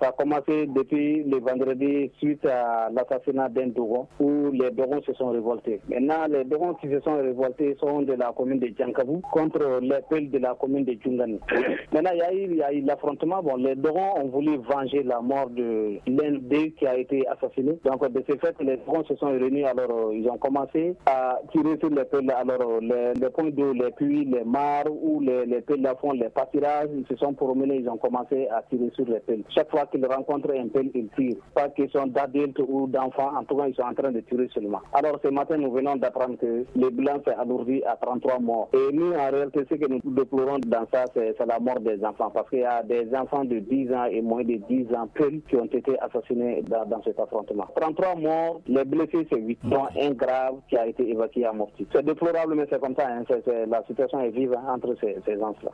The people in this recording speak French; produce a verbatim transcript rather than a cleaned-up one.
Ça a commencé depuis le vendredi suite à l'assassinat d'un Dogon où les Dogons se sont révoltés. Maintenant, les Dogons qui se sont révoltés sont de la commune de Djankabou contre les Peuls de la commune de Djungani. Maintenant, il y a eu, il y a eu l'affrontement. Bon, les Dogons ont voulu venger la mort de l'un d'eux qui a été assassiné. Donc, de ce fait, les Dogons se sont réunis. Alors, ils ont commencé à tirer sur les Peuls. Alors, les, les points d'eau, les puits, les mares où les, les Peuls font les pâturages, ils se sont promenés, ils ont commencé à tirer sur les Peuls. Chaque fois qu'ils rencontrent un Peul, ils tirent. Pas question d'adultes ou d'enfants, en tout cas, ils sont en train de tirer seulement. Alors, ce matin, nous venons d'apprendre que le bilan s'est alourdi à trente-trois morts. Et nous, en réalité, ce que nous déplorons dans ça, c'est, c'est la mort des enfants. Parce qu'il y a des enfants de dix ans et moins de dix ans, Peuls, qui ont été assassinés dans, dans cet affrontement. trente-trois morts, les blessés, c'est huit, dont un grave qui a été évacué à Mopti. C'est déplorable, mais c'est comme ça. Hein. C'est, c'est, la situation est vive entre ces, ces gens-là.